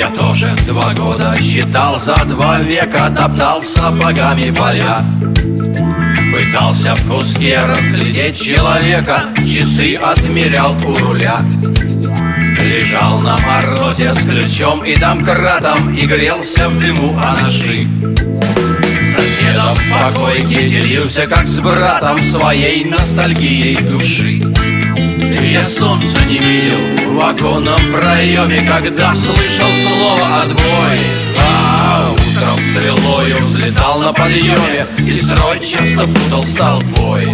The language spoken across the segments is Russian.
Я тоже 2 года считал, за 2 века топтал сапогами поля. Пытался в куске разглядеть человека, часы отмерял у руля. Лежал на морозе с ключом и домкратом и грелся в дыму анаши. С соседом по койке делился, как с братом, своей ностальгией души. Я солнца не видел в оконном проеме, когда слышал слово «отбой». А утром стрелою взлетал на подъеме и строй часто путал с толпой.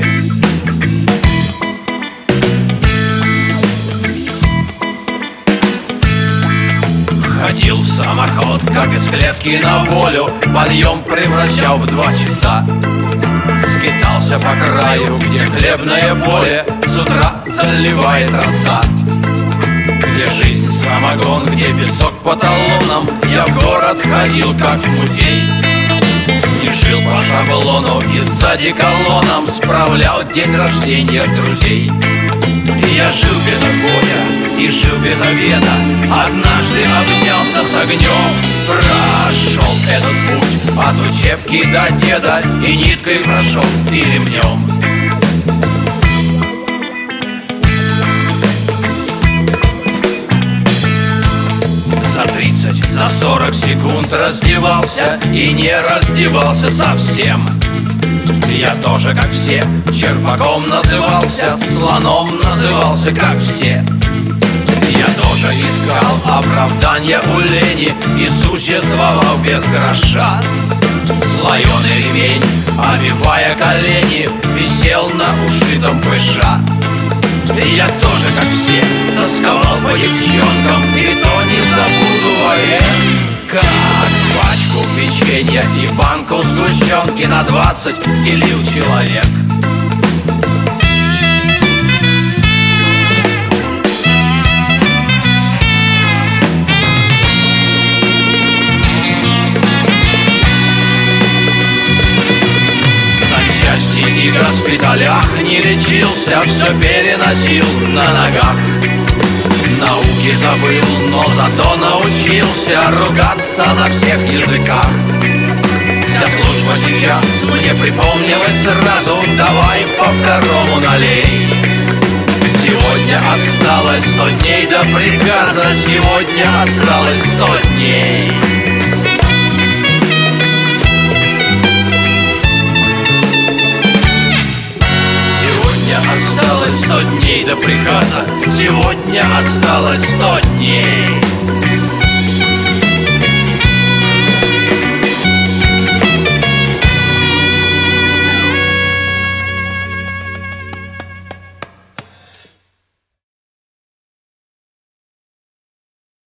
Ходил самоход, как из клетки на волю, подъем превращал в 2 часа. Скитался по краю, где хлебное поле с утра заливает роса. Где жизнь самогон, где песок по талонам, я в город ходил, как в музей. Не жил по шаблону и сзади колоннам справлял день рождения друзей. Я жил без отбоя и жил без обеда, однажды обнялся с огнем. Прошел этот путь от учебки до деда, и ниткой прошел, и ремнем. За 30, за 40 секунд раздевался и не раздевался совсем. Я тоже, как все, черпаком назывался, слоном назывался, как все. Я тоже искал оправдания у лени и существовал без гроша. Слоеный ремень, обивая колени, висел на ушитом пыша. Я тоже, как все, тосковал по девчонкам, и то не забуду вовек. Как пачку печенья и банку сгущенки на 20 делил человек. В санчасти и госпиталях не лечился, все переносил на ногах. Науки забыл, но зато научился ругаться на всех языках. Вся служба сейчас мне припомнилась сразу, давай по второму налей. Сегодня осталось 100 дней до приказа, сегодня осталось 100 дней. Осталось 100 дней до приказа, сегодня осталось 100 дней.